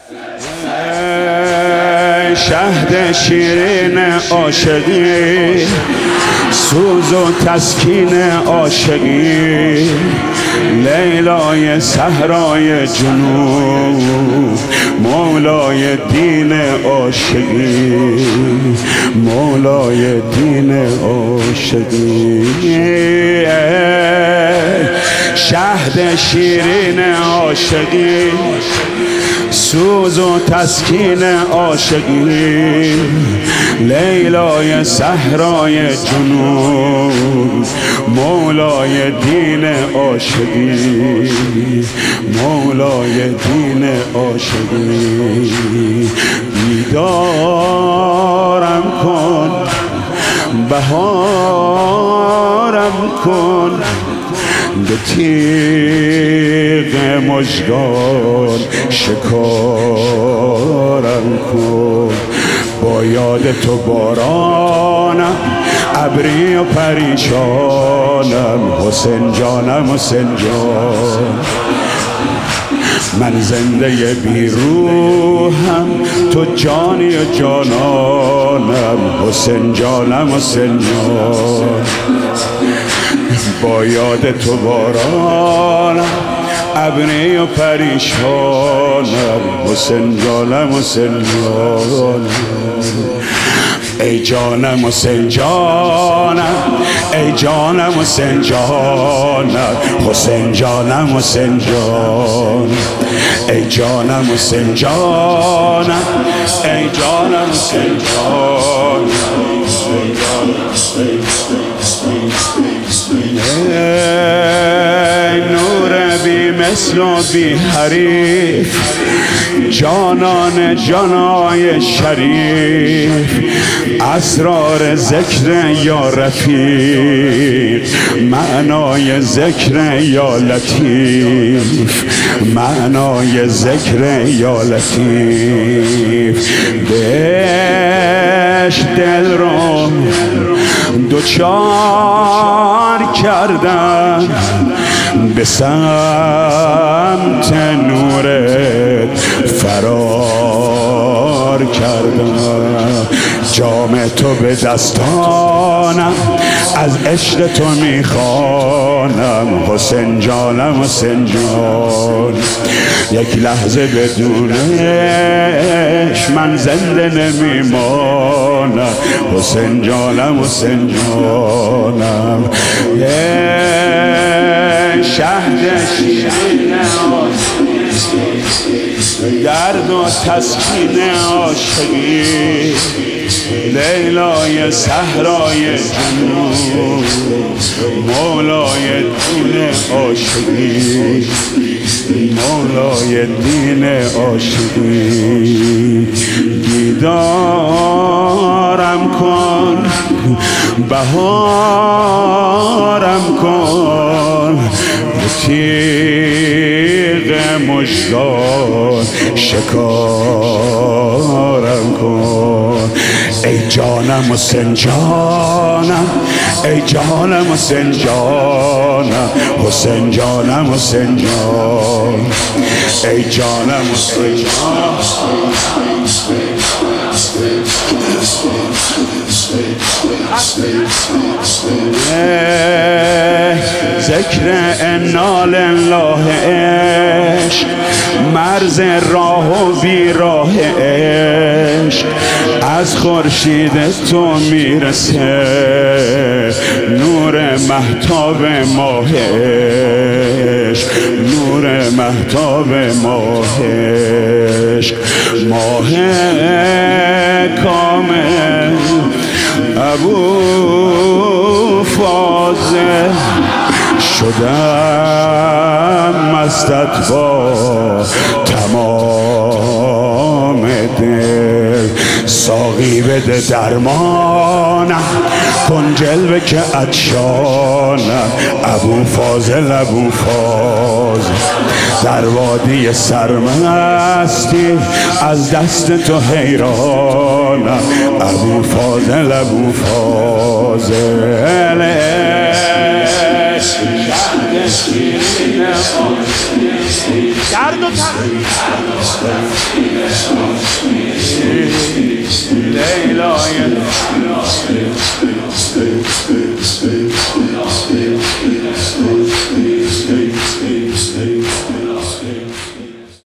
شهد شیرین عاشقی، سوز و تسکین عاشقی، لیلای صحرای جنوب، مولای دین عاشقی، مولای دین عاشقی. شهد شیرین عاشقی، سوز و تسکین عاشقی، لیلای صحرای جنوب، مولای دین عاشقی، مولای دین عاشقی. بیدارم کن، بهارم کن، به تیغ مژگان شکارم کن. با یاد تو بارانم، ابری و پریشانم، حسین جانم حسین جان. من زنده بی روحم، تو جانی و جانانم، حسین جانم حسین جان. با یاد تو بارانم، ابری و پریشانم، حسین جانم حسین جانم. ای جانم حسین جانم، ای جانم حسین جانم، حسین جانم حسین جان. ای جانم حسین جانم، ای جانم حسین جانم. ای نور بی مثل و بی حریف، جانان جانای شریف، اسرار ذکر یا رفیق، معنای ذکر یا لطیف، معنای ذکر یا لطیف. بهش دل رو دوچار کردم، به سمت نورت فرار کردم. جام تو به دستانم، از عشق تو میخوانم، حسین جانم حسین جان. یک لحظه بدونش من زنده نمیمانم، حسین جانم حسین جانم. شهد شیرین درد و تسکین عاشقی، لیلای صحرای جنوب، مولای دین عاشقی، مولای دین عاشقی. بیدارم کن، بهارم کن، به تیغ مژگان شکارم کن. ای جانم حسین جانم، ای جانم حسین جانم، حسین جانم حسین جان. ای جانم حسین جان. ذکر انا لله عشق، مرز راه و بیراه عشق، از خورشید تو میرسه نور مهتاب ماه عشق، نور مهتاب ماه عشق. ماه کامل ابو فاضل، شدم مستت با تمام دل. ساقی بده درمانم، کن جلوه که عطشانم، ابو فاضل ابو فاضل. در وادی سرمستی از دست تو حیرانم، ابو فاضل ابو فاضل. شهر شیرین درد و